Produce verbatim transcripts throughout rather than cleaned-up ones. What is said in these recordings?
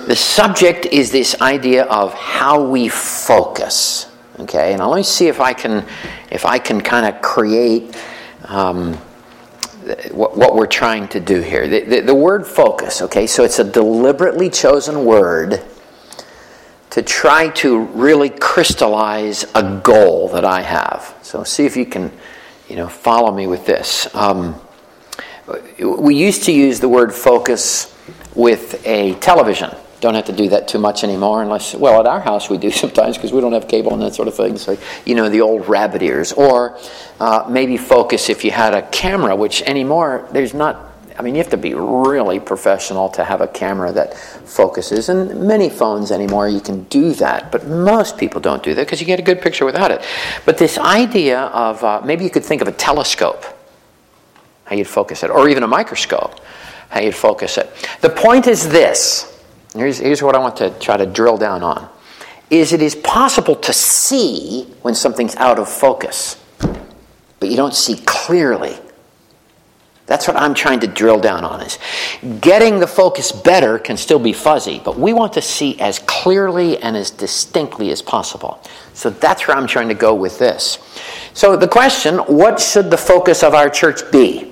The subject is this idea of how we focus. Okay, now let me see if I can, if I can kind of create um, what, what we're trying to do here. The, the, the word focus. Okay, so it's a deliberately chosen word to try to really crystallize a goal that I have. So see if you can, you know, follow me with this. Um, we used to use the word focus with a television. Don't have to do that too much anymore unless, well, at our house we do sometimes because we don't have cable and that sort of thing. So, you know, the old rabbit ears. Or uh, maybe focus if you had a camera, which anymore there's not, I mean, you have to be really professional to have a camera that focuses. And many phones anymore you can do that, but most people don't do that because you get a good picture without it. But this idea of, uh, maybe you could think of a telescope, how you'd focus it, or even a microscope, how you'd focus it. The point is this. Here's, here's what I want to try to drill down on. Is it is possible to see when something's out of focus, but you don't see clearly. That's what I'm trying to drill down on. Is getting the focus better can still be fuzzy, but we want to see as clearly and as distinctly as possible. So that's where I'm trying to go with this. So the question, what should the focus of our church be?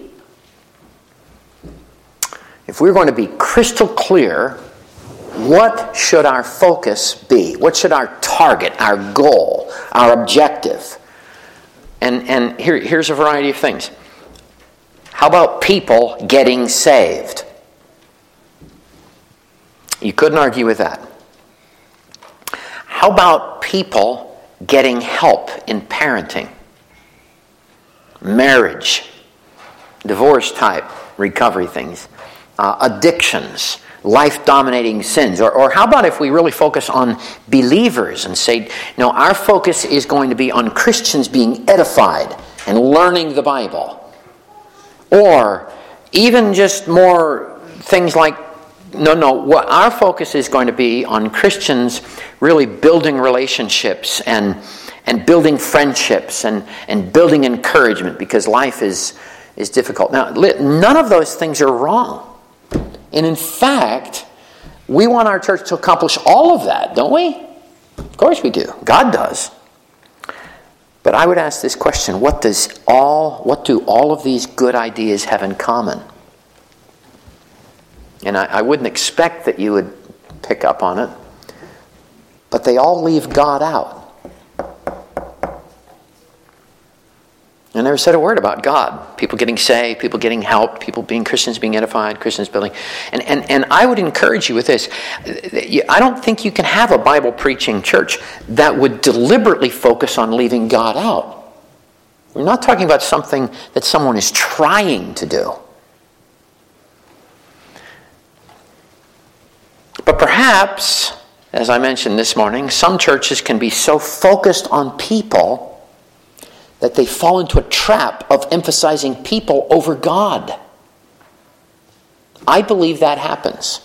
If we're going to be crystal clear, what should our focus be? What should our target, our goal, our objective? And and here, here's a variety of things. How about people getting saved? You couldn't argue with that. How about people getting help in parenting, marriage, divorce type recovery things, uh, addictions, life-dominating sins? Or, or how about if we really focus on believers and say, no, our focus is going to be on Christians being edified and learning the Bible. Or even just more things like, no, no, what our focus is going to be on Christians really building relationships and and building friendships and, and building encouragement because life is, is difficult. Now, none of those things are wrong. And in fact, we want our church to accomplish all of that, don't we? Of course we do. God does. But I would ask this question, what does all what do all of these good ideas have in common? And I, I wouldn't expect that you would pick up on it, but they all leave God out. I never said a word about God. People getting saved, people getting help, people being Christians being edified, Christians building. And, and, and I would encourage you with this. I don't think you can have a Bible preaching church that would deliberately focus on leaving God out. We're not talking about something that someone is trying to do. But perhaps, as I mentioned this morning, some churches can be so focused on people that they fall into a trap of emphasizing people over God. I believe that happens.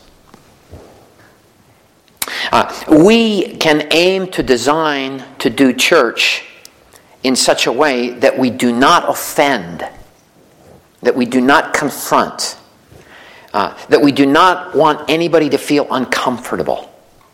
Uh, we can aim to design to do church in such a way that we do not offend, that we do not confront, uh, that we do not want anybody to feel uncomfortable.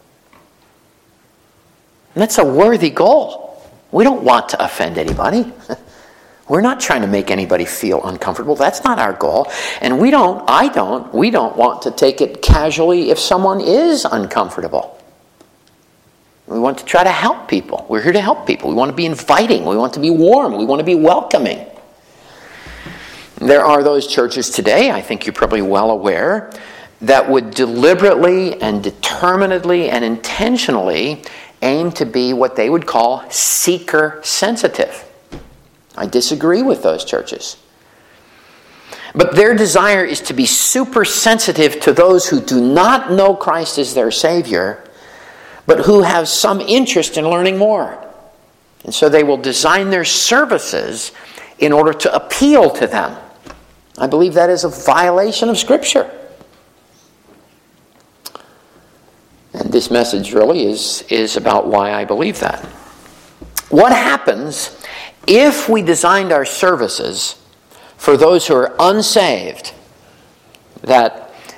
And that's a worthy goal. We don't want to offend anybody. We're not trying to make anybody feel uncomfortable. That's not our goal. And we don't, I don't, we don't want to take it casually if someone is uncomfortable. We want to try to help people. We're here to help people. We want to be inviting. We want to be warm. We want to be welcoming. There are those churches today, I think you're probably well aware, that would deliberately and determinedly and intentionally aim to be what they would call seeker-sensitive. I disagree with those churches. But their desire is to be super sensitive to those who do not know Christ as their Savior, but who have some interest in learning more. And so they will design their services in order to appeal to them. I believe that is a violation of Scripture. And this message really is, is about why I believe that. What happens if we designed our services for those who are unsaved, that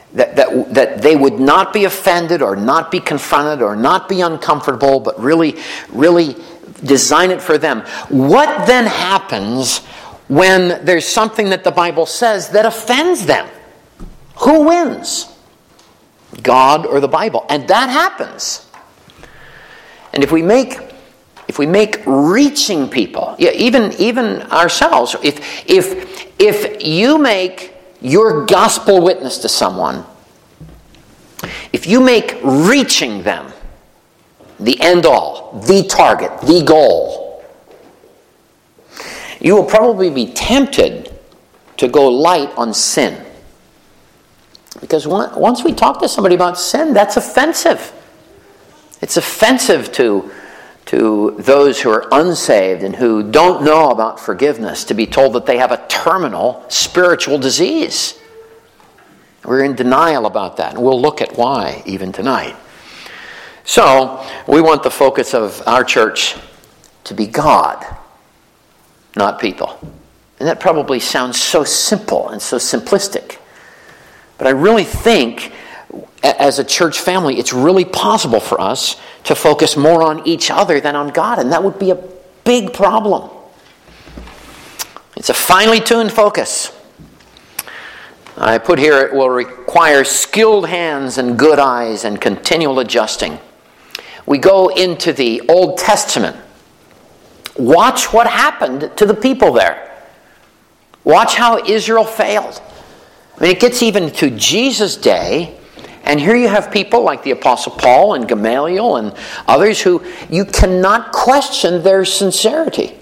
that, that, that they would not be offended or not be confronted or not be uncomfortable, but really, really design it for them. What then happens when there's something that the Bible says that offends them? Who wins? God or the Bible? And that happens. And if we make if we make reaching people, yeah, even even ourselves, if if if you make your gospel witness to someone, if you make reaching them the end all, the target, the goal, you will probably be tempted to go light on sin. Because once we talk to somebody about sin, that's offensive. It's offensive to, to those who are unsaved and who don't know about forgiveness to be told that they have a terminal spiritual disease. We're in denial about that, and we'll look at why even tonight. So, we want the focus of our church to be God, not people. And that probably sounds so simple and so simplistic. But I really think, as a church family, it's really possible for us to focus more on each other than on God, and that would be a big problem. It's a finely tuned focus. I put here, it will require skilled hands and good eyes and continual adjusting. We go into the Old Testament. Watch what happened to the people there. Watch how Israel failed. I mean, it gets even to Jesus' day, and here you have people like the Apostle Paul and Gamaliel and others who you cannot question their sincerity.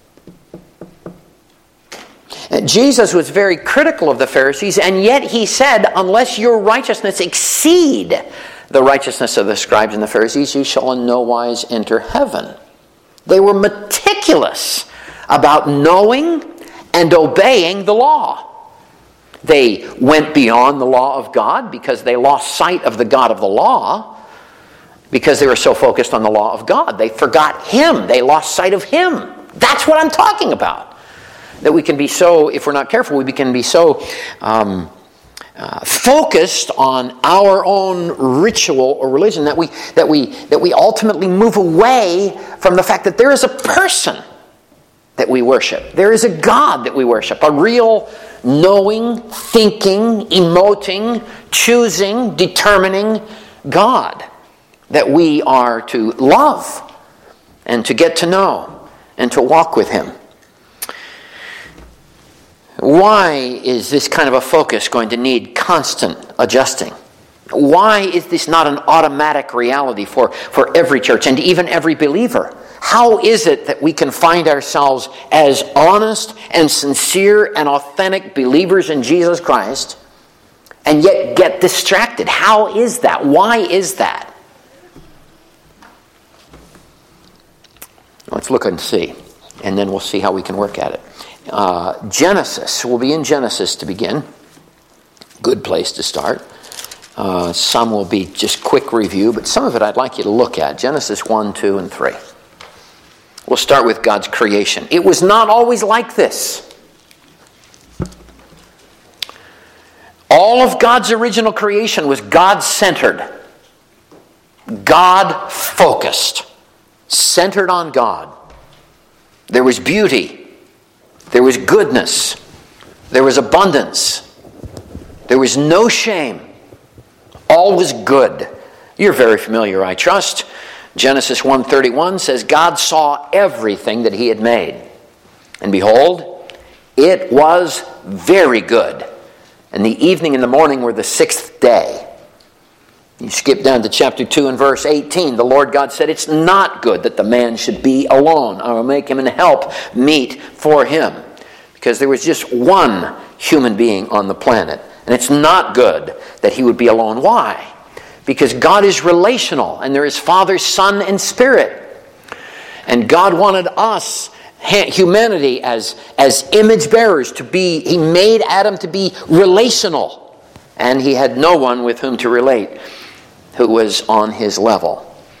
And Jesus was very critical of the Pharisees, and yet he said, unless your righteousness exceed the righteousness of the scribes and the Pharisees, you shall in no wise enter heaven. They were meticulous about knowing and obeying the law. They went beyond the law of God because they lost sight of the God of the law, because they were so focused on the law of God. They forgot Him. They lost sight of Him. That's what I'm talking about. That we can be so, if we're not careful, we can be so um, uh, focused on our own ritual or religion that we that we that we ultimately move away from the fact that there is a person that we worship. There is a God that we worship, a real knowing, thinking, emoting, choosing, determining God that we are to love and to get to know and to walk with Him. Why is this kind of a focus going to need constant adjusting? Why is this not an automatic reality for, for every church and even every believer? How is it that we can find ourselves as honest and sincere and authentic believers in Jesus Christ and yet get distracted? How is that? Why is that? Let's look and see, and then we'll see how we can work at it. Uh, Genesis. We'll be in Genesis to begin. Good place to start. Uh, some will be just quick review, but some of it I'd like you to look at. Genesis one, two, and three. We'll start with God's creation. It was not always like this. All of God's original creation was God-centered, God-focused, centered on God. There was beauty. There was goodness. There was abundance. There was no shame. All was good. You're very familiar, I trust. Genesis one thirty-one says, God saw everything that He had made. And behold, it was very good. And the evening and the morning were the sixth day. You skip down to chapter two and verse eighteen. The Lord God said, it's not good that the man should be alone. I will make him an help meet for him. Because there was just one human being on the planet. And it's not good that he would be alone. Why? Because God is relational, and there is Father, Son, and Spirit. And God wanted us, humanity, as, as image bearers to be, He made Adam to be relational. And he had no one with whom to relate who was on his level.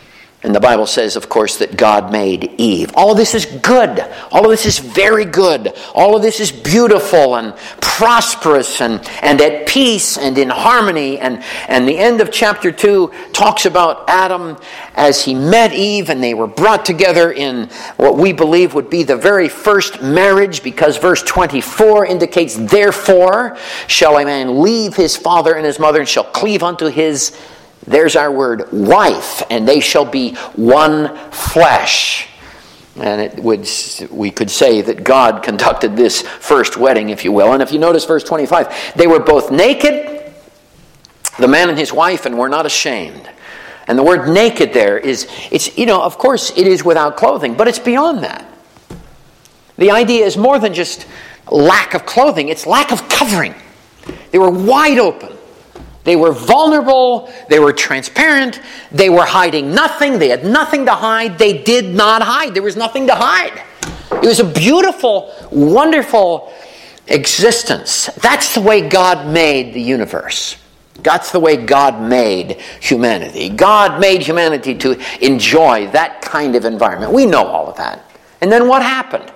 And the Bible says, of course, that God made Eve. All of this is good. All of this is very good. All of this is beautiful and prosperous and, and at peace and in harmony. And, and the end of chapter two talks about Adam as he met Eve, and they were brought together in what we believe would be the very first marriage, because verse twenty-four indicates, therefore shall a man leave his father and his mother and shall cleave unto his, there's our word, wife, and they shall be one flesh. And it would, we could say that God conducted this first wedding, if you will. And if you notice verse twenty-five, they were both naked, the man and his wife, and were not ashamed. And the word naked there is, it's, you know, of course it is without clothing, but it's beyond that. The idea is more than just lack of clothing, it's lack of covering. They were wide open. They were vulnerable, they were transparent, they were hiding nothing, they had nothing to hide, they did not hide, there was nothing to hide. It was a beautiful, wonderful existence. That's the way God made the universe. That's the way God made humanity. God made humanity to enjoy that kind of environment. We know all of that. And then what happened?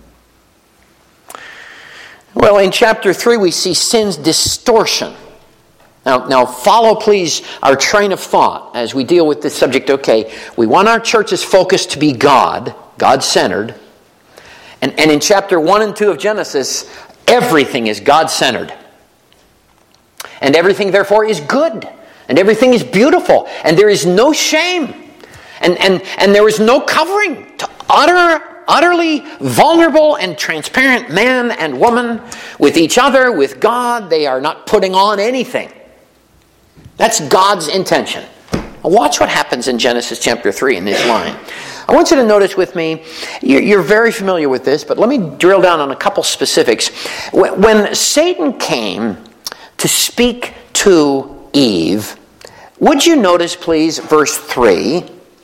Well, in chapter three we see sin's distortion. Now, now follow, please, our train of thought as we deal with this subject. Okay, we want our church's focus to be God, God-centered. And, and in chapter one and two of Genesis, everything is God-centered. And everything, therefore, is good. And everything is beautiful. And there is no shame. And, and, and there is no covering. To utter utterly vulnerable and transparent man and woman with each other, with God, they are not putting on anything. That's God's intention. Now watch what happens in Genesis chapter three in this line. I want you to notice with me, you're very familiar with this, but let me drill down on a couple specifics. When Satan came to speak to Eve, would you notice, please, verse three,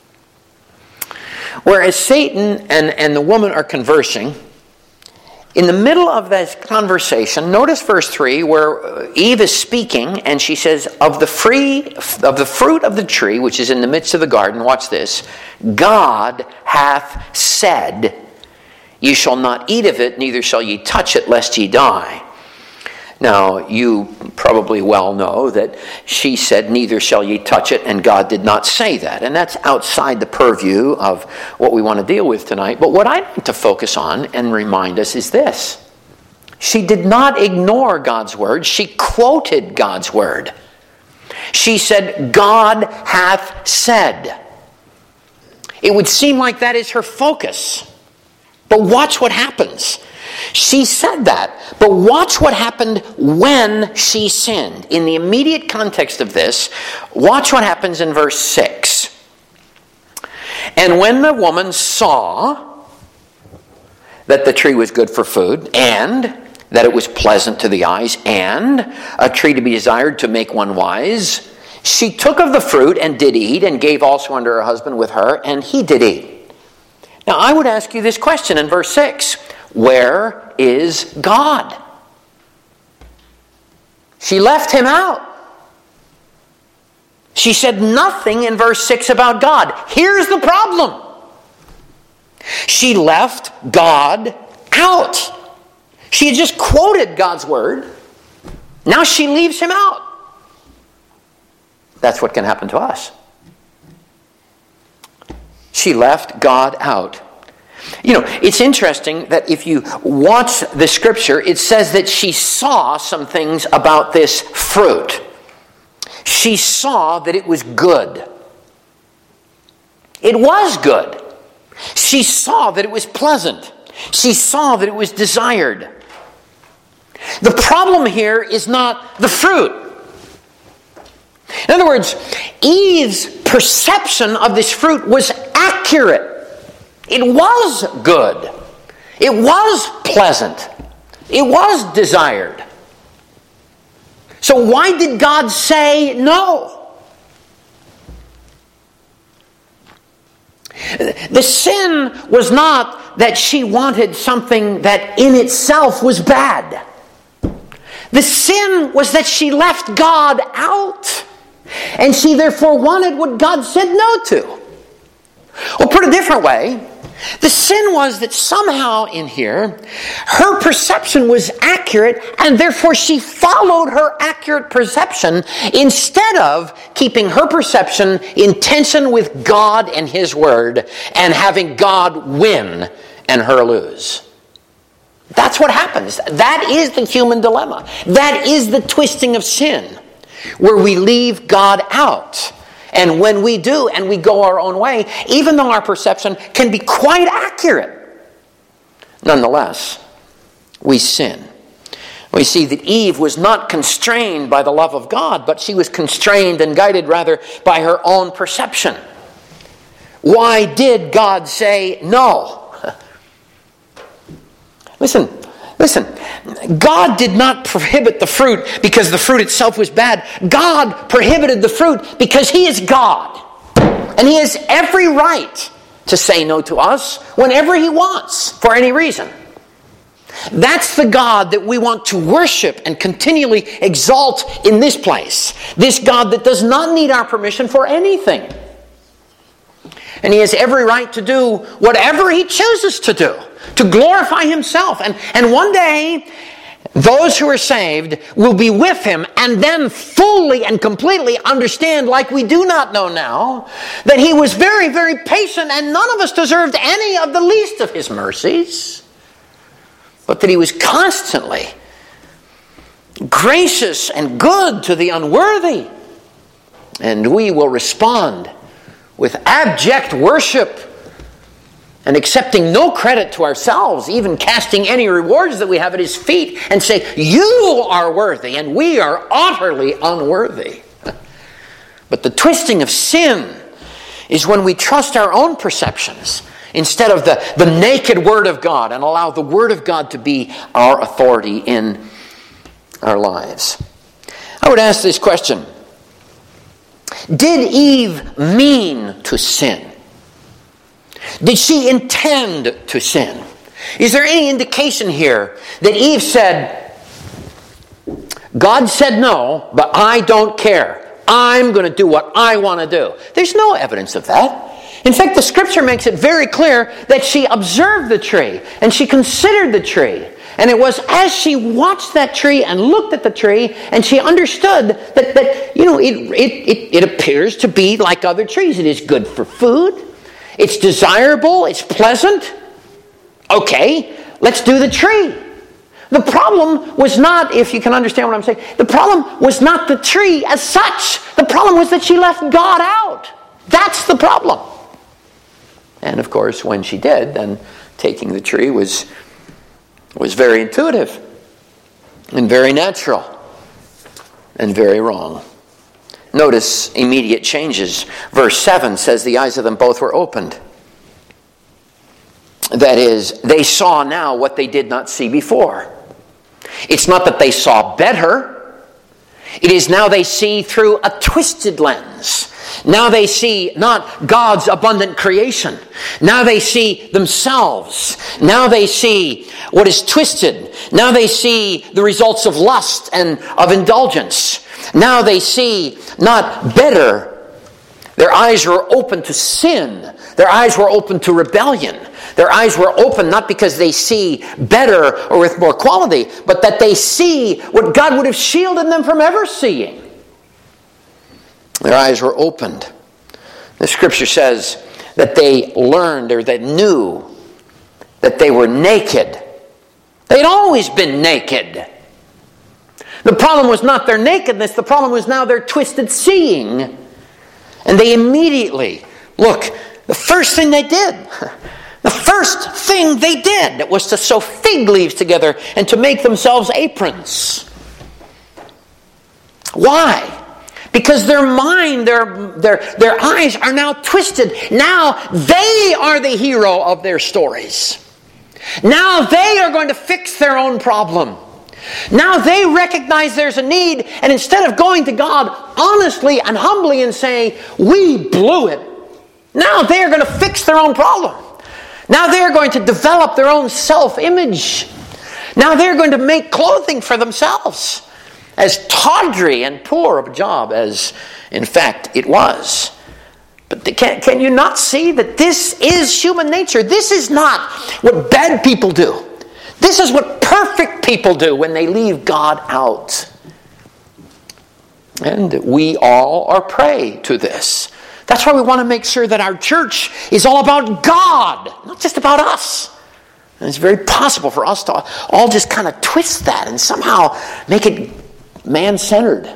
whereas Satan and, and the woman are conversing, in the middle of this conversation, notice verse three, where Eve is speaking, and she says, of the free, of the fruit of the tree, which is in the midst of the garden, watch this, God hath said, ye shall not eat of it, neither shall ye touch it, lest ye die. Now, you probably well know that she said, neither shall ye touch it, and God did not say that. And that's outside the purview of what we want to deal with tonight. But what I'd like to focus on and remind us is this. She did not ignore God's word. She quoted God's word. She said, God hath said. It would seem like that is her focus. But watch what happens. She said that, but watch what happened when she sinned. In the immediate context of this, watch what happens in verse six. And when the woman saw that the tree was good for food, and that it was pleasant to the eyes, and a tree to be desired to make one wise, she took of the fruit and did eat, and gave also unto her husband with her, and he did eat. Now I would ask you this question in verse six. Where is God? She left him out. She said nothing in verse six about God. Here's the problem. She left God out. She had just quoted God's word. Now she leaves him out. That's what can happen to us. She left God out. You know, it's interesting that if you watch the scripture, it says that she saw some things about this fruit. She saw that it was good. It was good. She saw that it was pleasant. She saw that it was desired. The problem here is not the fruit. In other words, Eve's perception of this fruit was accurate. It was good. It was pleasant. It was desired. So why did God say no? The sin was not that she wanted something that in itself was bad. The sin was that she left God out. And she therefore wanted what God said no to. Well, put a different way, the sin was that somehow in here, her perception was accurate, and therefore she followed her accurate perception instead of keeping her perception in tension with God and His Word and having God win and her lose. That's what happens. That is the human dilemma. That is the twisting of sin, where we leave God out. And when we do, and we go our own way, even though our perception can be quite accurate, nonetheless, we sin. We see that Eve was not constrained by the love of God, but she was constrained and guided rather by her own perception. Why did God say no? Listen, listen. God did not prohibit the fruit because the fruit itself was bad. God prohibited the fruit because He is God. And He has every right to say no to us whenever He wants, for any reason. That's the God that we want to worship and continually exalt in this place. This God that does not need our permission for anything. And He has every right to do whatever He chooses to do, to glorify Himself. And, and one day, those who are saved will be with Him and then fully and completely understand, like we do not know now, that He was very, very patient and none of us deserved any of the least of His mercies, but that He was constantly gracious and good to the unworthy. And we will respond with abject worship and accepting no credit to ourselves, even casting any rewards that we have at His feet, and say, you are worthy and we are utterly unworthy. But the twisting of sin is when we trust our own perceptions instead of the, the naked Word of God and allow the Word of God to be our authority in our lives. I would ask this question. Did Eve mean to sin? Did she intend to sin? Is there any indication here that Eve said, God said no, but I don't care. I'm going to do what I want to do. There's no evidence of that. In fact, the Scripture makes it very clear that she observed the tree and she considered the tree. And it was as she watched that tree and looked at the tree and she understood that, that you know, it, it, it, it appears to be like other trees. It is good for food. It's desirable. It's pleasant. Okay, let's do the tree. The problem was not, if you can understand what I'm saying, the problem was not the tree as such. The problem was that she left God out. That's the problem. And of course, when she did, then taking the tree was, was very intuitive and very natural and very wrong. Notice immediate changes. Verse seven says the eyes of them both were opened. That is, they saw now what they did not see before. It's not that they saw better. It is now they see through a twisted lens. Now they see not God's abundant creation. Now they see themselves. Now they see what is twisted. Now they see the results of lust and of indulgence. Now they see not better. Their eyes were open to sin. Their eyes were open to rebellion. Their eyes were open not because they see better or with more quality, but that they see what God would have shielded them from ever seeing. Their eyes were opened. The Scripture says that they learned or that knew that they were naked. They'd always been naked. The problem was not their nakedness. The problem was now their twisted seeing. And they immediately, look, the first thing they did, the first thing they did was to sew fig leaves together and to make themselves aprons. Why? Because their mind, their, their, their eyes are now twisted. Now they are the hero of their stories. Now they are going to fix their own problem. Now they recognize there's a need, and instead of going to God honestly and humbly and saying, we blew it, now they are going to fix their own problem. Now they are going to develop their own self-image. Now they're going to make clothing for themselves. As tawdry and poor of a job as, in fact, it was. But can, can you not see that this is human nature? This is not what bad people do. This is what perfect people do when they leave God out. And we all are prey to this. That's why we want to make sure that our church is all about God, not just about us. And it's very possible for us to all just kind of twist that and somehow make it man-centered.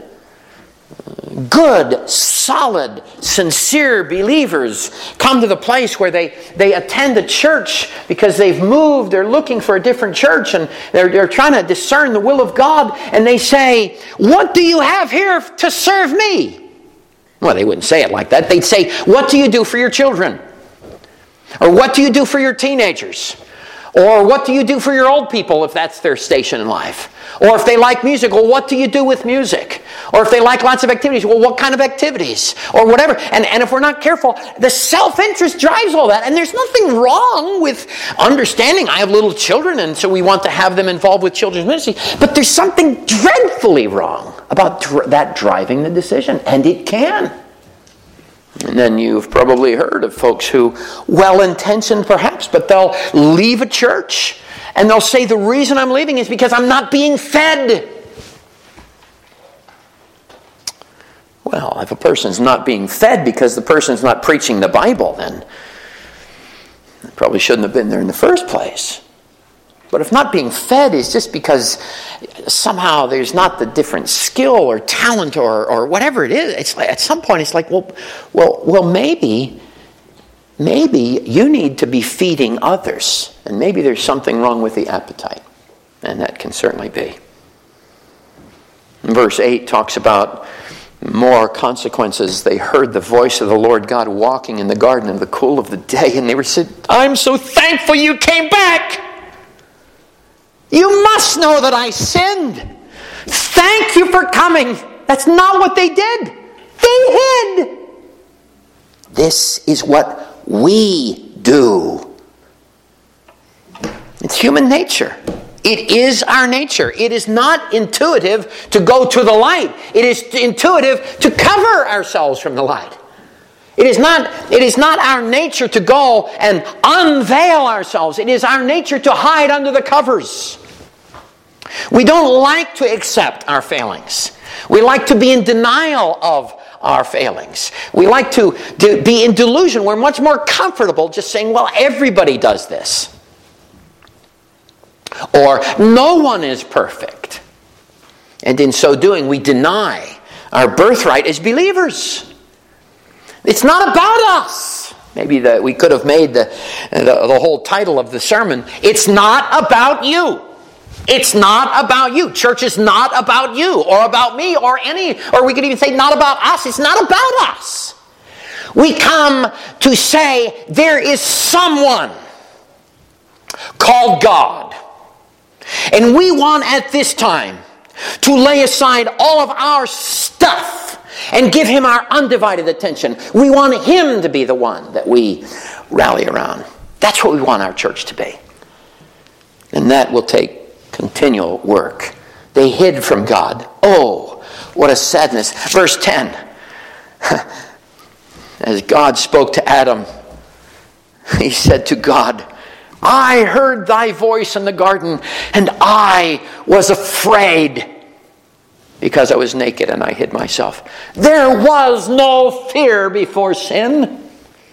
Good, solid, sincere believers come to the place where they, they attend a church because they've moved, they're looking for a different church, and they're, they're trying to discern the will of God, and they say, "What do you have here to serve me?" Well, they wouldn't say it like that. They'd say, "What do you do for your children?" Or "What do you do for your teenagers?" Or "What do you do for your old people," if that's their station in life? Or if they like music, well, what do you do with music? Or if they like lots of activities, well, what kind of activities? Or whatever. And, and if we're not careful, the self-interest drives all that. And there's nothing wrong with understanding I have little children, and so we want to have them involved with children's ministry. But there's something dreadfully wrong about dr- that driving the decision. And it can. And then you've probably heard of folks who, well-intentioned perhaps, but they'll leave a church and they'll say, "The reason I'm leaving is because I'm not being fed." Well, if a person's not being fed because the person's not preaching the Bible, then they probably shouldn't have been there in the first place. But if not being fed is just because somehow there's not the different skill or talent or, or whatever it is, it's like, at some point it's like, well, well, well, maybe, maybe you need to be feeding others, and maybe there's something wrong with the appetite, and that can certainly be. Verse eight talks about more consequences. They heard the voice of the Lord God walking in the garden in the cool of the day, and they were said, "I'm so thankful you came back. You must know that I sinned. Thank you for coming." That's not what they did. They hid. This is what we do. It's human nature. It is our nature. It is not intuitive to go to the light. It is intuitive to cover ourselves from the light. It is not, it is not our nature to go and unveil ourselves. It is our nature to hide under the covers. We don't like to accept our failings. We like to be in denial of our failings. We like to, to be in delusion. We're much more comfortable just saying, "Well, everybody does this." Or, "No one is perfect." And in so doing, we deny our birthright as believers. It's not about us. Maybe the, we could have made the, the, the whole title of the sermon, "It's not about you." It's not about you. Church is not about you or about me or any, or we could even say not about us. It's not about us. We come to say there is someone called God. And we want at this time to lay aside all of our stuff and give Him our undivided attention. We want Him to be the one that we rally around. That's what we want our church to be. And that will take continual work. They hid from God. Oh, what a sadness. Verse ten. As God spoke to Adam, He said to God, "I heard thy voice in the garden, and I was afraid because I was naked and I hid myself." There was no fear before sin.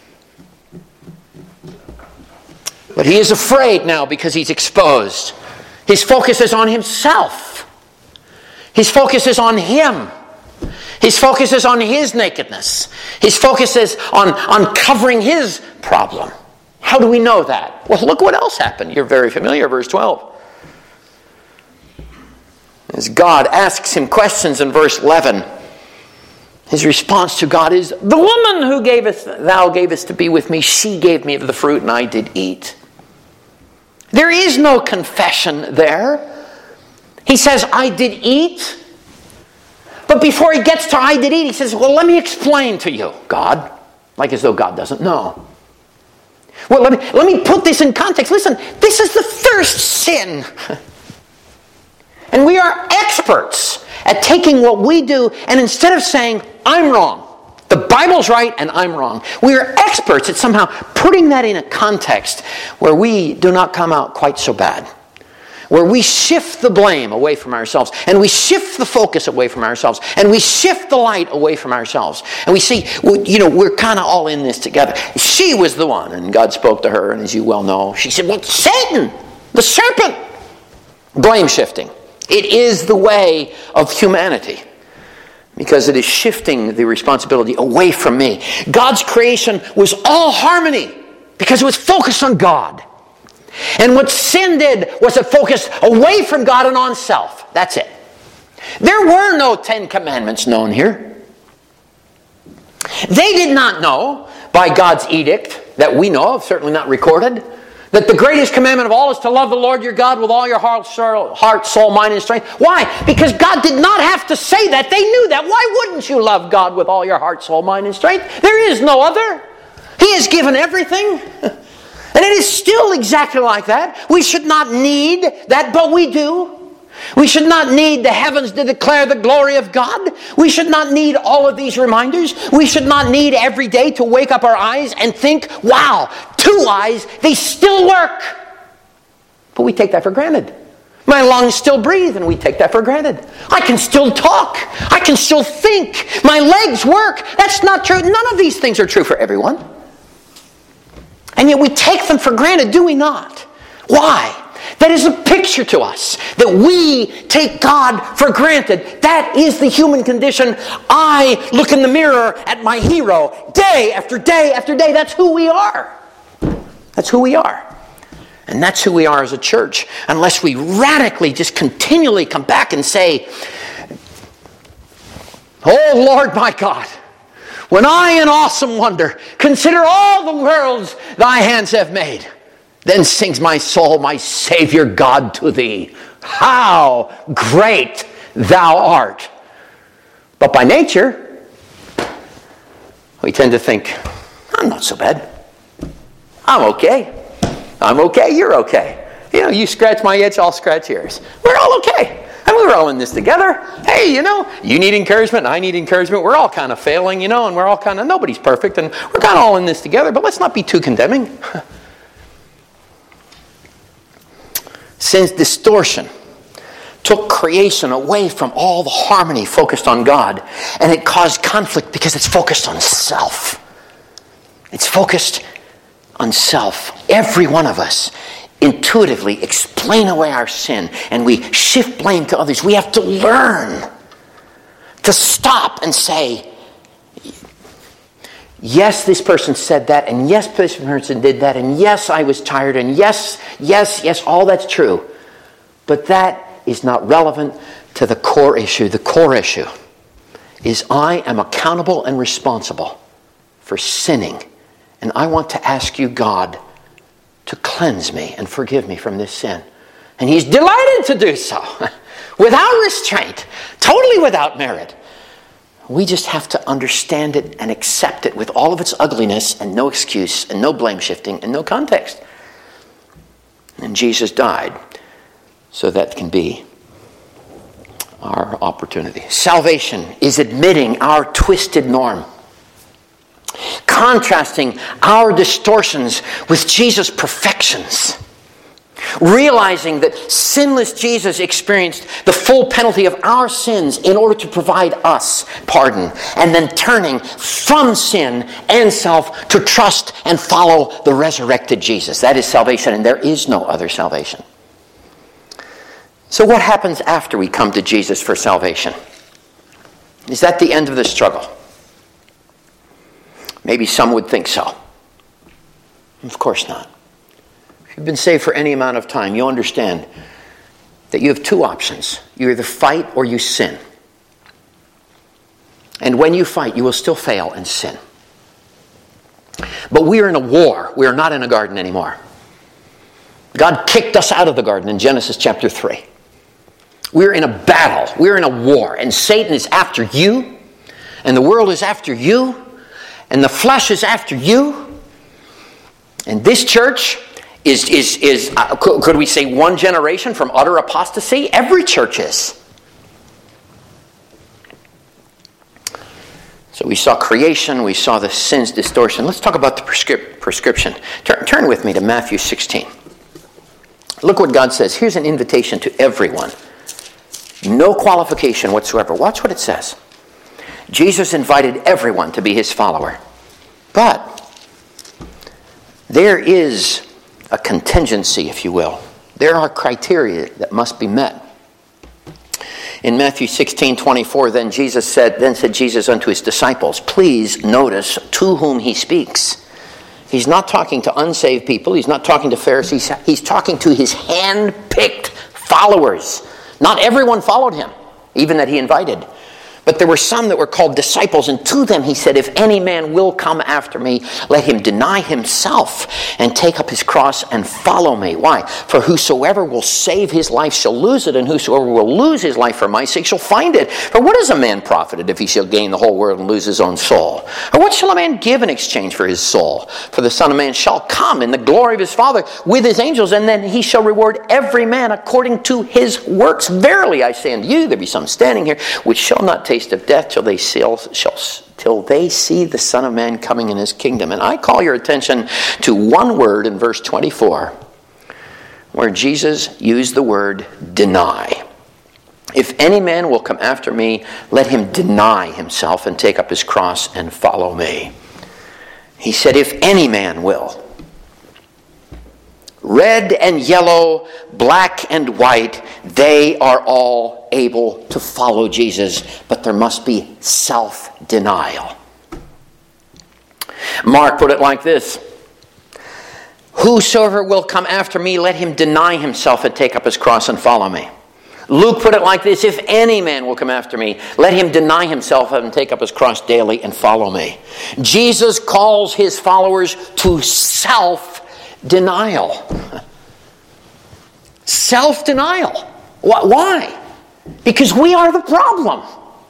But he is afraid now because he's exposed. His focus is on himself. His focus is on him. His focus is on his nakedness. His focus is on, on covering his problem. How do we know that? Well, look what else happened. You're very familiar, verse twelve. As God asks him questions in verse eleven, his response to God is, "The woman who gavest, thou gavest to be with me, she gave me of the fruit, and I did eat." There is no confession there. He says, "I did eat." But before he gets to "I did eat," he says, "Well, let me explain to you, God." Like as though God doesn't know. Well, let me, let me put this in context. Listen, this is the first sin. And we are experts at taking what we do and instead of saying, "I'm wrong, The Bible's right and I'm wrong. We are experts at somehow putting that in a context where we do not come out quite so bad. Where we shift the blame away from ourselves, and we shift the focus away from ourselves, and we shift the light away from ourselves. And we see, you know, we're kind of all in this together. She was the one, and God spoke to her, and as you well know, she said, well, Satan, the serpent. Blame shifting. It is the way of humanity, because it is shifting the responsibility away from me. God's creation was all harmony, because it was focused on God. And what sin did was it focused away from God and on self. That's it. There were no Ten Commandments known here. They did not know, by God's edict, that we know of, certainly not recorded, that the greatest commandment of all is to love the Lord your God with all your heart, soul, heart, soul, mind, and strength. Why? Because God did not have to say that. They knew that. Why wouldn't you love God with all your heart, soul, mind, and strength? There is no other. He has given everything. And it is still exactly like that. We should not need that, but we do. We should not need the heavens to declare the glory of God. We should not need all of these reminders. We should not need every day to wake up our eyes and think, wow, two eyes, they still work. But we take that for granted. My lungs still breathe, and we take that for granted. I can still talk. I can still think. My legs work. That's not true. None of these things are true for everyone. And yet we take them for granted, do we not? Why? That is a picture to us that we take God for granted. That is the human condition. I look in the mirror at my hero day after day after day. That's who we are. That's who we are. And that's who we are as a church. Unless we radically just continually come back and say, oh Lord my God, when I in awesome wonder consider all the worlds thy hands have made, then sings my soul, my Savior God, to thee. How great thou art. But by nature, we tend to think, I'm not so bad. I'm okay. I'm okay, you're okay. You know, you scratch my itch, I'll scratch yours. We're all okay. And we're all in this together. Hey, you know, you need encouragement, I need encouragement. We're all kind of failing, you know, and we're all kind of, nobody's perfect, and we're kind of all in this together, but let's not be too condemning. Since distortion took creation away from all the harmony focused on God, and it caused conflict because it's focused on self. It's focused on self. Every one of us intuitively explain away our sin, and we shift blame to others. We have to learn to stop and say, yes, this person said that, and yes, this person did that, and yes, I was tired, and yes, yes, yes, all that's true. But that is not relevant to the core issue. The core issue is I am accountable and responsible for sinning, and I want to ask you, God, to cleanse me and forgive me from this sin. And He's delighted to do so, without restraint, totally without merit. We just have to understand it and accept it with all of its ugliness and no excuse and no blame shifting and no context. And Jesus died so that can be our opportunity. Salvation is admitting our twisted norm, contrasting our distortions with Jesus' perfections, realizing that sinless Jesus experienced the full penalty of our sins in order to provide us pardon, and then turning from sin and self to trust and follow the resurrected Jesus. That is salvation, and there is no other salvation. So what happens after we come to Jesus for salvation? Is that the end of the struggle? Maybe some would think so. Of course not. If you've been saved for any amount of time, you understand that you have two options. You either fight or you sin. And when you fight, you will still fail and sin. But we are in a war. We are not in a garden anymore. God kicked us out of the garden in Genesis chapter three. We're in a battle. We're in a war. And Satan is after you. And the world is after you. And the flesh is after you. And this church is, is, is uh, could, could we say one generation from utter apostasy? Every church is. So we saw creation, we saw the sin's distortion. Let's talk about the prescrip- prescription. Turn, turn with me to Matthew sixteen. Look what God says. Here's an invitation to everyone. No qualification whatsoever. Watch what it says. Jesus invited everyone to be his follower. But there is a contingency, if you will. There are criteria that must be met. In Matthew sixteen twenty-four, then Jesus said, then said Jesus unto his disciples, please notice to whom he speaks. He's not talking to unsaved people. He's not talking to Pharisees. He's talking to his hand-picked followers. Not everyone followed him, even that he invited. But there were some that were called disciples, and to them he said, if any man will come after me, let him deny himself and take up his cross and follow me. Why? For whosoever will save his life shall lose it, and whosoever will lose his life for my sake shall find it. For what is a man profited if he shall gain the whole world and lose his own soul? Or what shall a man give in exchange for his soul? For the Son of Man shall come in the glory of his Father with his angels, and then he shall reward every man according to his works. Verily I say unto you, there be some standing here which shall not taste of death till they see, shall, till they see the Son of Man coming in his kingdom. And I call your attention to one word in verse twenty-four, where Jesus used the word deny. If any man will come after me, let him deny himself and take up his cross and follow me. He said, if any man will. Red and yellow, black and white, they are all able to follow Jesus, but there must be self-denial. Mark put it like this. Whosoever will come after me, let him deny himself and take up his cross and follow me. Luke put it like this. If any man will come after me, let him deny himself and take up his cross daily and follow me. Jesus calls his followers to self-denial. Self-denial. Why? Because we are the problem.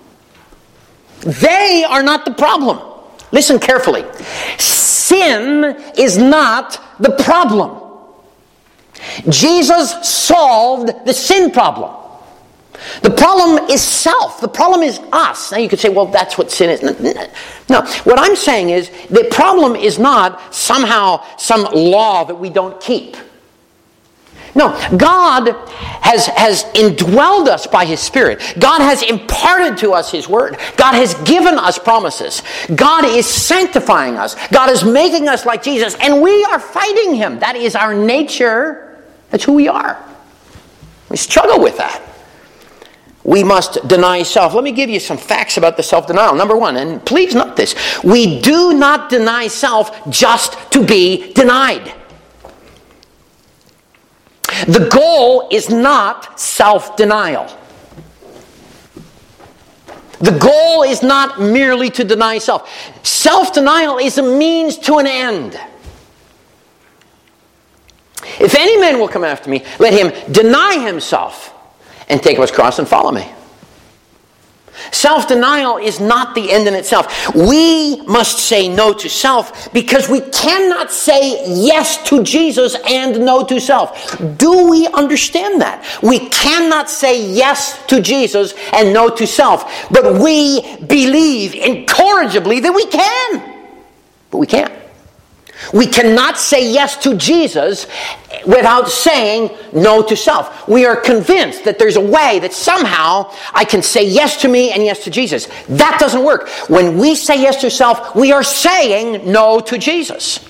They are not the problem. Listen carefully. Sin is not the problem. Jesus solved the sin problem. The problem is self. The problem is us. Now you could say, well, that's what sin is. No. What I'm saying is the problem is not somehow some law that we don't keep. No, God has, has indwelled us by his Spirit. God has imparted to us his word. God has given us promises. God is sanctifying us. God is making us like Jesus, and we are fighting him. That is our nature. That's who we are. We struggle with that. We must deny self. Let me give you some facts about the self-denial. Number one, and please note this, we do not deny self just to be denied. The goal is not self-denial. The goal is not merely to deny self. Self-denial is a means to an end. If any man will come after me, let him deny himself and take up his cross and follow me. Self-denial is not the end in itself. We must say no to self because we cannot say yes to Jesus and no to self. Do we understand that? We cannot say yes to Jesus and no to self, but we believe incorrigibly that we can. But we can't. We cannot say yes to Jesus without saying no to self. We are convinced that there's a way that somehow I can say yes to me and yes to Jesus. That doesn't work. When we say yes to self, we are saying no to Jesus.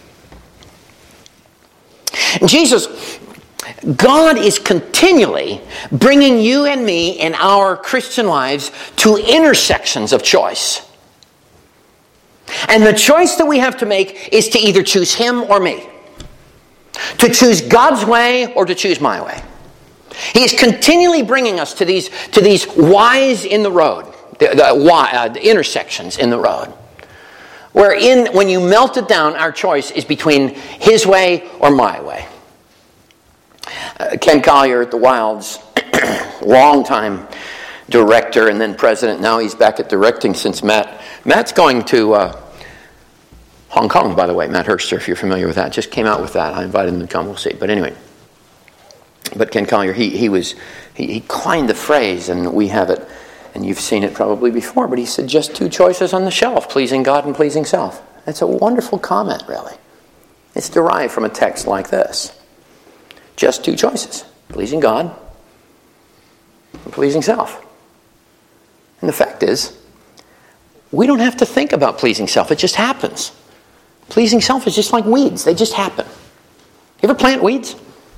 Jesus, God is continually bringing you and me in our Christian lives to intersections of choice. And the choice that we have to make is to either choose him or me. To choose God's way or to choose my way. He is continually bringing us to these, to these Y's in the road. The, the, y, uh, the intersections in the road. Wherein, when you melt it down, our choice is between his way or my way. Uh, Ken Collier at the Wilds, long-time director and then president. Now he's back at directing since Matt. Matt's going to uh, Hong Kong, by the way. Matt Herster, if you're familiar with that, just came out with that. I invited him to come. We'll see. But anyway, but Ken Collier, he he was he, he coined the phrase, and we have it and you've seen it probably before, but he said just two choices on the shelf, pleasing God and pleasing self. That's a wonderful comment, really. It's derived from a text like this. Just two choices, pleasing God and pleasing self. And the fact is, we don't have to think about pleasing self. It just happens. Pleasing self is just like weeds. They just happen. You ever plant weeds?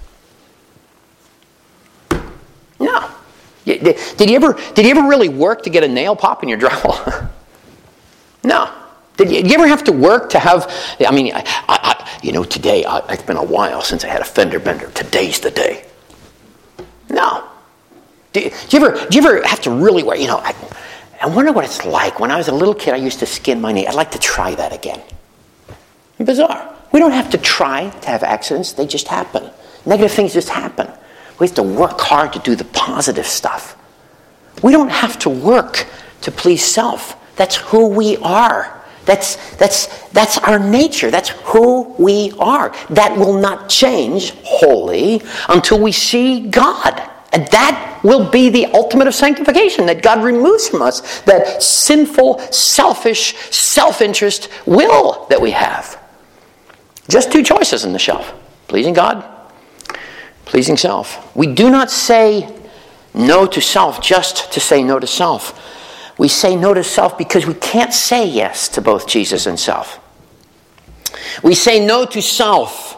No. Did you ever, did you ever really work to get a nail pop in your drywall? No. Did you, did you ever have to work to have, I mean, I, I, you know, today, I, it's been a while since I had a fender bender. Today's the day. No. Did, did, you ever, did you ever have to really work, you know, I, I wonder what it's like. When I was a little kid, I used to skin my knee. I'd like to try that again. Bizarre. We don't have to try to have accidents. They just happen. Negative things just happen. We have to work hard to do the positive stuff. We don't have to work to please self. That's who we are. That's, that's, that's our nature. That's who we are. That will not change wholly until we see God. And that will be the ultimate of sanctification, that God removes from us that sinful, selfish, self-interest will that we have. Just two choices on the shelf. Pleasing God, pleasing self. We do not say no to self just to say no to self. We say no to self because we can't say yes to both Jesus and self. We say no to self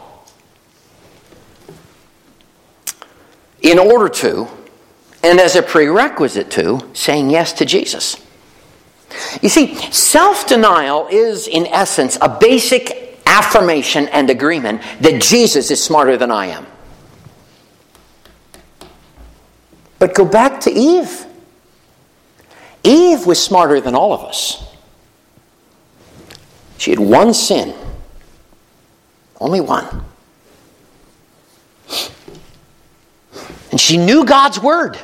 in order to, and as a prerequisite to, saying yes to Jesus. You see, self-denial is, in essence, a basic affirmation and agreement that Jesus is smarter than I am. But go back to Eve. Eve was smarter than all of us. She had one sin. Only one. And she knew God's word.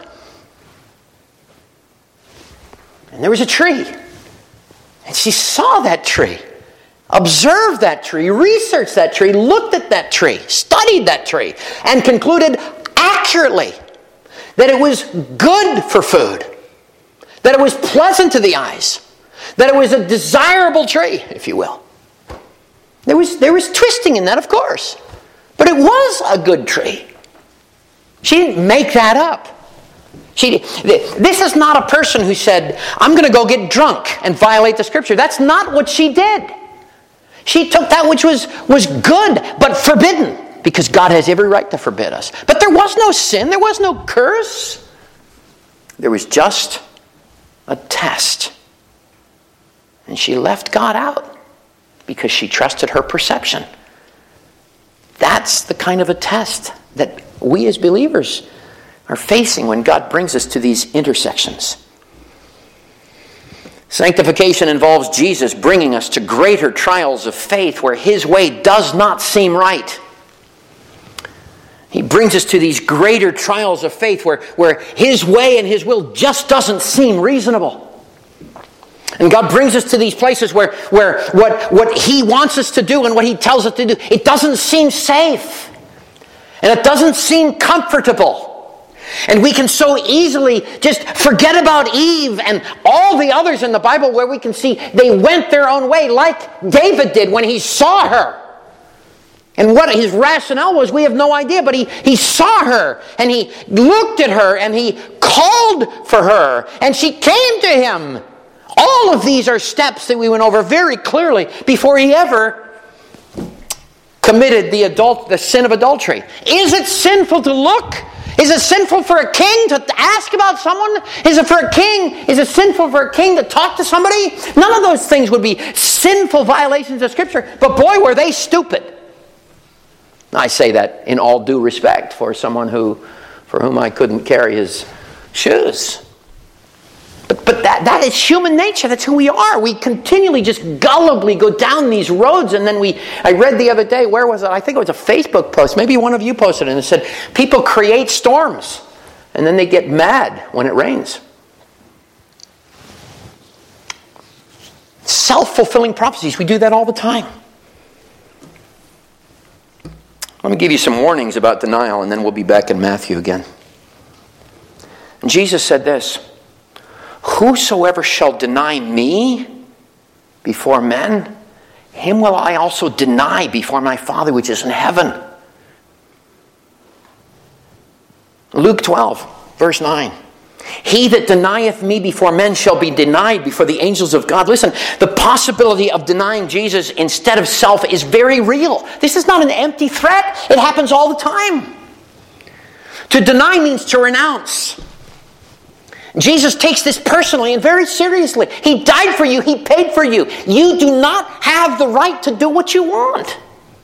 And there was a tree. And she saw that tree. Observed that tree, researched that tree, looked at that tree, studied that tree, and concluded accurately that it was good for food, that it was pleasant to the eyes, that it was a desirable tree, if you will. There was, there was twisting in that, of course, but it was a good tree. She didn't make that up. She, this is not a person who said, I'm going to go get drunk and violate the scripture. That's not what she did. She took that which was, was good, but forbidden, because God has every right to forbid us. But there was no sin. There was no curse. There was just a test. And she left God out because she trusted her perception. That's the kind of a test that we as believers are facing when God brings us to these intersections. Sanctification involves Jesus bringing us to greater trials of faith where His way does not seem right. He brings us to these greater trials of faith where, where His way and His will just doesn't seem reasonable. And God brings us to these places where, where what, what He wants us to do and what He tells us to do, it doesn't seem safe. And it doesn't seem comfortable. And we can so easily just forget about Eve and all the others in the Bible where we can see they went their own way, like David did when he saw her. And what his rationale was, we have no idea, but he, he saw her, and he looked at her, and he called for her, and she came to him. All of these are steps that we went over very clearly before he ever committed the adult, the sin of adultery. Is it sinful to look? Is it sinful for a king to ask about someone? Is it for a king? Is it sinful for a king to talk to somebody? None of those things would be sinful violations of Scripture. But boy, were they stupid. I say that in all due respect for someone who, for whom I couldn't carry his shoes. But, but that, that is human nature. That's who we are. We continually just gullibly go down these roads, and then we, I read the other day, where was it? I think it was a Facebook post. Maybe one of you posted it, and it said, people create storms, and then they get mad when it rains. Self-fulfilling prophecies. We do that all the time. Let me give you some warnings about denial, and then we'll be back in Matthew again. And Jesus said this, whosoever shall deny me before men, him will I also deny before my Father which is in heaven. Luke twelve, verse nine. He that denieth me before men shall be denied before the angels of God. Listen, the possibility of denying Jesus instead of self is very real. This is not an empty threat. It happens all the time. To deny means to renounce. Jesus takes this personally and very seriously. He died for you. He paid for you. You do not have the right to do what you want.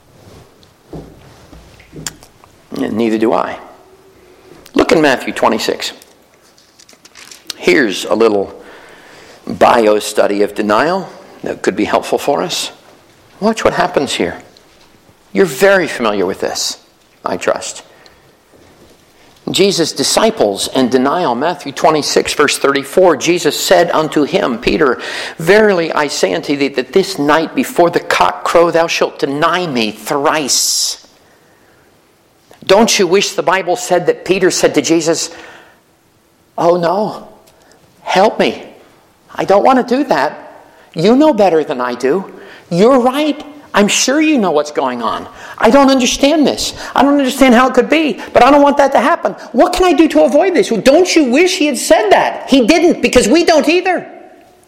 And neither do I. Look in Matthew twenty-six. Here's a little bio study of denial that could be helpful for us. Watch what happens here. You're very familiar with this, I trust. Jesus' disciples and denial. Matthew twenty-six, verse thirty-four. Jesus said unto him, Peter, verily I say unto thee that this night before the cock crow thou shalt deny me thrice. Don't you wish the Bible said that Peter said to Jesus, oh no, help me. I don't want to do that. You know better than I do. You're right. I'm sure you know what's going on. I don't understand this. I don't understand how it could be, but I don't want that to happen. What can I do to avoid this? Well, don't you wish he had said that? He didn't, because we don't either.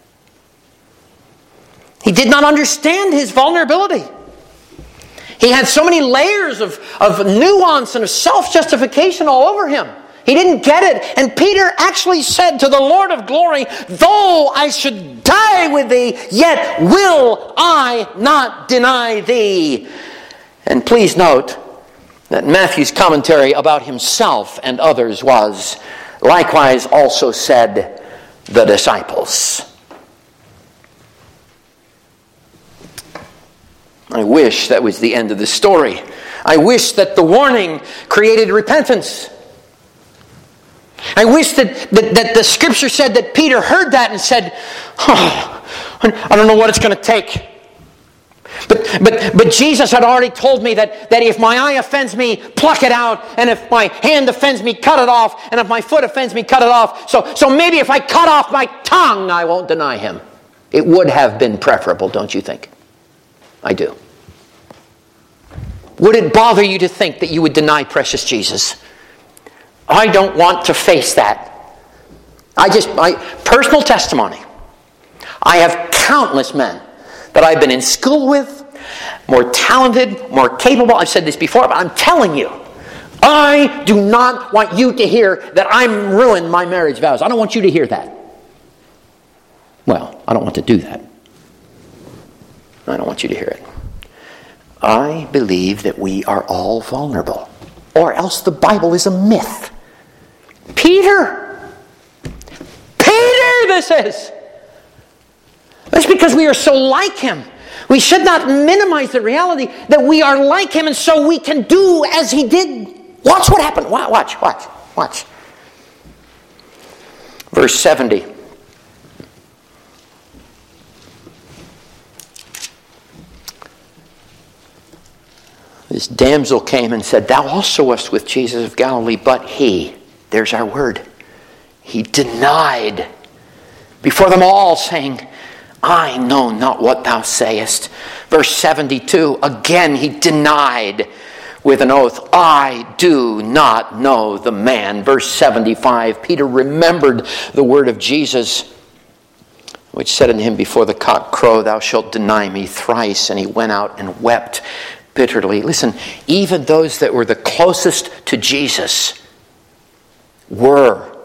He did not understand his vulnerability. He had so many layers of, of nuance and of self-justification all over him. He didn't get it. And Peter actually said to the Lord of glory, though I should die with thee, yet will I not deny thee. And please note that Matthew's commentary about himself and others was, likewise also said the disciples. I wish that was the end of the story. I wish that the warning created repentance. I wish that, that, that the scripture said that Peter heard that and said, oh, I don't know what it's going to take. But, but, but Jesus had already told me that, that if my eye offends me, pluck it out. And if my hand offends me, cut it off. And if my foot offends me, cut it off. So, so maybe if I cut off my tongue, I won't deny him. It would have been preferable, don't you think? I do. Would it bother you to think that you would deny precious Jesus? I don't want to face that. I just, my personal testimony. I have countless men that I've been in school with, more talented, more capable. I've said this before, but I'm telling you, I do not want you to hear that I'm ruined my marriage vows. I don't want you to hear that. Well, I don't want to do that. I don't want you to hear it. I believe that we are all vulnerable, or else the Bible is a myth. Peter! Peter, this is! That's because we are so like him. We should not minimize the reality that we are like him, and so we can do as he did. Watch what happened. Watch, watch, watch. Verse seventy. This damsel came and said, thou also wast with Jesus of Galilee, but he, there's our word, he denied before them all, saying, I know not what thou sayest. Verse seventy-two, again he denied with an oath, I do not know the man. Verse seventy-five, Peter remembered the word of Jesus, which said unto him, before the cock crow, thou shalt deny me thrice. And he went out and wept bitterly. Listen, even those that were the closest to Jesus were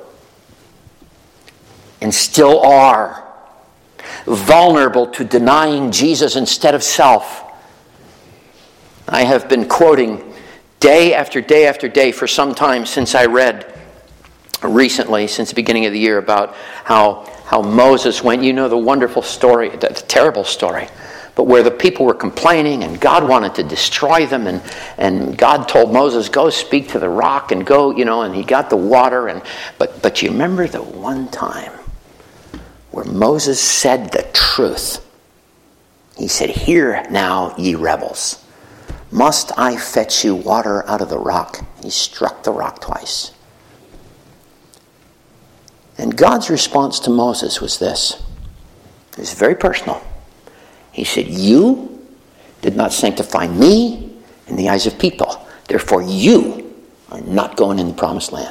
and still are vulnerable to denying Jesus instead of self. I have been quoting day after day after day for some time since I read recently, since the beginning of the year, about how, how Moses went. You know the wonderful story, the terrible story, but where the people were complaining and God wanted to destroy them, and, and God told Moses, go speak to the rock and go, you know, and he got the water. And but but you remember the one time where Moses said the truth. He said, hear now, ye rebels, must I fetch you water out of the rock? He struck the rock twice. And God's response to Moses was this. It was very personal. He said, you did not sanctify me in the eyes of people. Therefore, you are not going in the promised land.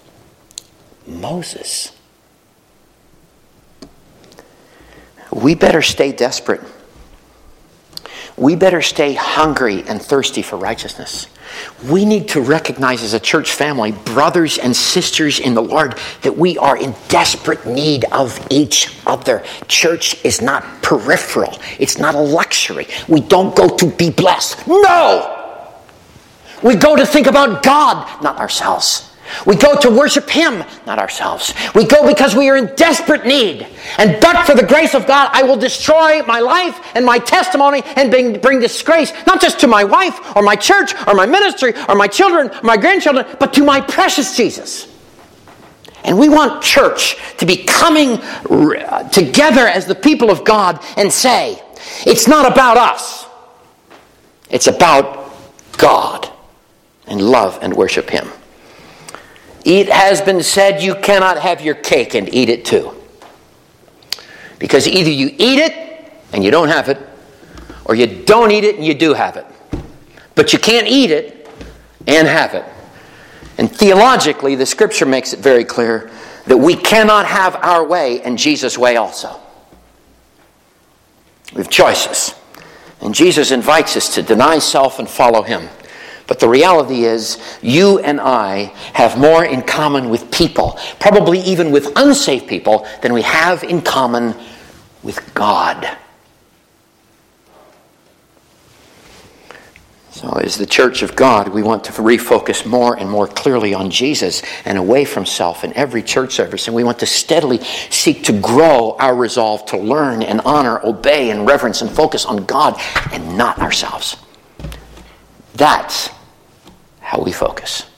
Moses. We better stay desperate. We better stay hungry and thirsty for righteousness. We need to recognize as a church family, brothers and sisters in the Lord, that we are in desperate need of each other. Church is not peripheral. It's not a luxury. We don't go to be blessed. No! We go to think about God, not ourselves. We go to worship Him, not ourselves. We go because we are in desperate need. And but for the grace of God, I will destroy my life and my testimony and bring, bring disgrace, not just to my wife or my church or my ministry or my children or my grandchildren, but to my precious Jesus. And we want church to be coming together as the people of God and say, it's not about us. It's about God, and love and worship Him. It has been said you cannot have your cake and eat it too. Because either you eat it and you don't have it, or you don't eat it and you do have it. But you can't eat it and have it. And theologically, the Scripture makes it very clear that we cannot have our way and Jesus' way also. We have choices. And Jesus invites us to deny self and follow Him. But the reality is, you and I have more in common with people, probably even with unsaved people, than we have in common with God. So as the church of God, we want to refocus more and more clearly on Jesus and away from self in every church service. And we want to steadily seek to grow our resolve to learn and honor, obey and reverence and focus on God and not ourselves. That's how we focus.